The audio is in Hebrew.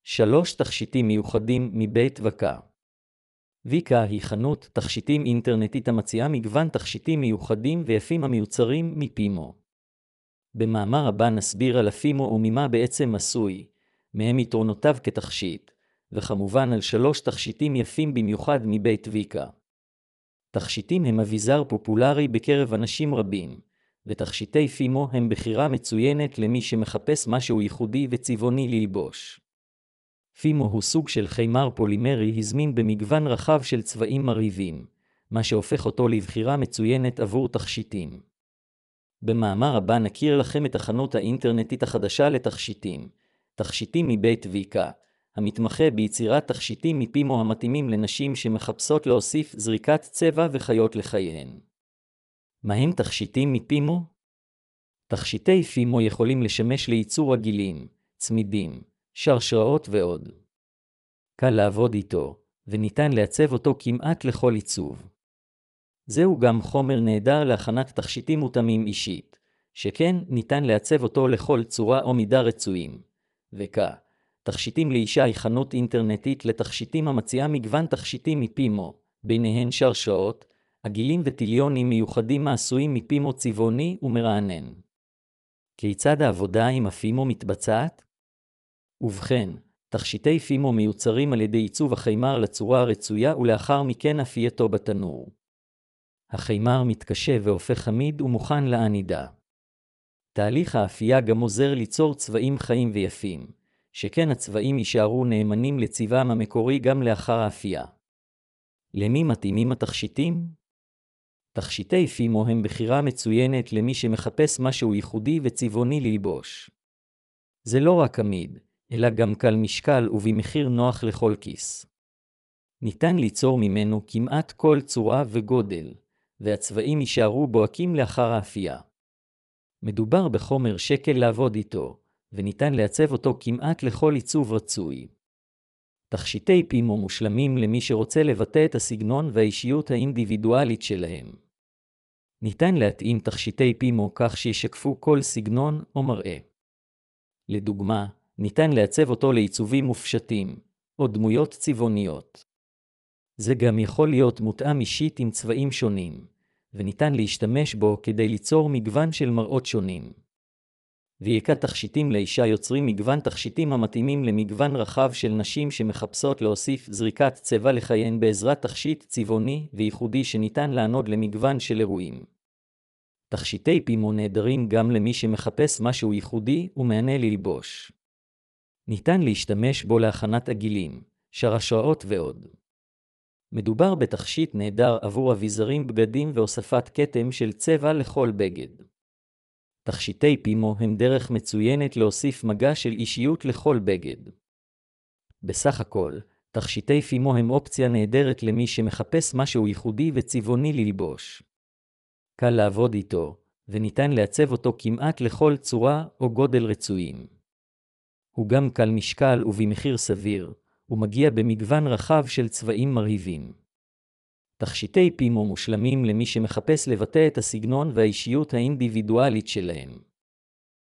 3 תכשיטים מיוחדים מבית ויקה. ויקה היא חנות תכשיטים אינטרנטית המציעה מגוון תכשיטים מיוחדים ויפים המיוצרים מפימו. במאמר הבא נסביר על הפימו וממה בעצם עשוי, מהם יתרונותיו כתכשיט, וכמובן על 3 תכשיטים יפים במיוחד מבית ויקה. תכשיטים הם אביזר פופולרי בקרב אנשים רבים, ותכשיטי פימו הם בחירה מצוינת למי שמחפש משהו ייחודי וצבעוני ללבוש. פימו הוא סוג של חיימר פולימרי הזמין במגוון רחב של צבעים מרהיבים, מה שהופך אותו לבחירה מצוינת עבור תכשיטים. במאמר הבא נכיר לכם את החנות האינטרנטית החדשה לתכשיטים, תכשיטים מבית ויקה, המתמחה ביצירת תכשיטים מפימו המתאימים לנשים שמחפשות להוסיף זריקת צבע וחיות לחייהן. מהם תכשיטים מפימו? תכשיטי פימו יכולים לשמש לייצור עגילים, צמידים, שרשראות ועוד. קל לעבוד איתו, וניתן לעצב אותו כמעט לכל עיצוב. זהו גם חומר נהדר להכנת תכשיטים מותאמים אישית, שכן ניתן לעצב אותו לכל צורה או מידה רצויים. תכשיטים לאישה היא חנות אינטרנטית לתכשיטים המציעה מגוון תכשיטים מפימו, ביניהן שרשראות, עגילים וטיליונים מיוחדים העשויים מפימו צבעוני ומרענן. כיצד העבודה עם הפימו מתבצעת? ובכן, תכשיטי פימו מיוצרים על ידי עיצוב החיימר לצורה הרצויה ולאחר מכן אפייתו בתנור. החיימר מתקשה והופך חמיד ומוכן לענידה. תהליך האפייה גם עוזר ליצור צבעים חיים ויפים, שכן הצבעים יישארו נאמנים לצבעם המקורי גם לאחר האפייה. למי מתאימים התכשיטים? תכשיטי פימו הם בחירה מצוינת למי שמחפש משהו ייחודי וצבעוני ללבוש. זה לא רק עמיד, אלא גם קל משקל ובמחיר נוח לכל כיס. ניתן ליצור ממנו כמעט כל צורה וגודל, והצבעים יישארו בוהקים לאחר האפייה. מדובר בחומר שקל לעבוד איתו, וניתן לעצב אותו כמעט לכל עיצוב רצוי. תכשיטי פימו מושלמים למי שרוצה לבטא את הסגנון והאישיות האינדיבידואלית שלהם. ניתן להתאים תכשיטי פימו כך שישקפו כל סגנון או מראה. לדוגמה, ניתן לעצב אותו לעיצובים מופשטים, או דמויות צבעוניות. זה גם יכול להיות מותאם אישית עם צבעים שונים, וניתן להשתמש בו כדי ליצור מגוון של מראות שונים. ויקה תכשיטים לאישה יוצרים מגוון תכשיטים המתאימים למגוון רחב של נשים שמחפשות להוסיף זריקת צבע לחייהן בעזרת תכשיט צבעוני וייחודי שניתן לענוד למגוון של אירועים. תכשיטי פימו נהדרים גם למי שמחפש משהו ייחודי ומענה ללבוש. ניתן להשתמש בו להכנת עגילים, שרשראות ועוד. מדובר בתכשיט נהדר עבור אביזרים בגדים והוספת כתם של צבע לכל בגד. תכשיטי פימו הם דרך מצוינת להוסיף מגע של אישיות לכל בגד. בסך הכל, תכשיטי פימו הם אופציה נהדרת למי שמחפש משהו ייחודי וצבעוני ללבוש. קל לעבוד איתו, וניתן לעצב אותו כמעט לכל צורה או גודל רצויים. הוא גם קל משקל ובמחיר סביר, ומגיע במגוון רחב של צבעים מרהיבים. תכשיטי פימו מושלמים למי שמחפש לבטא את הסגנון והאישיות האינדיבידואלית שלהם.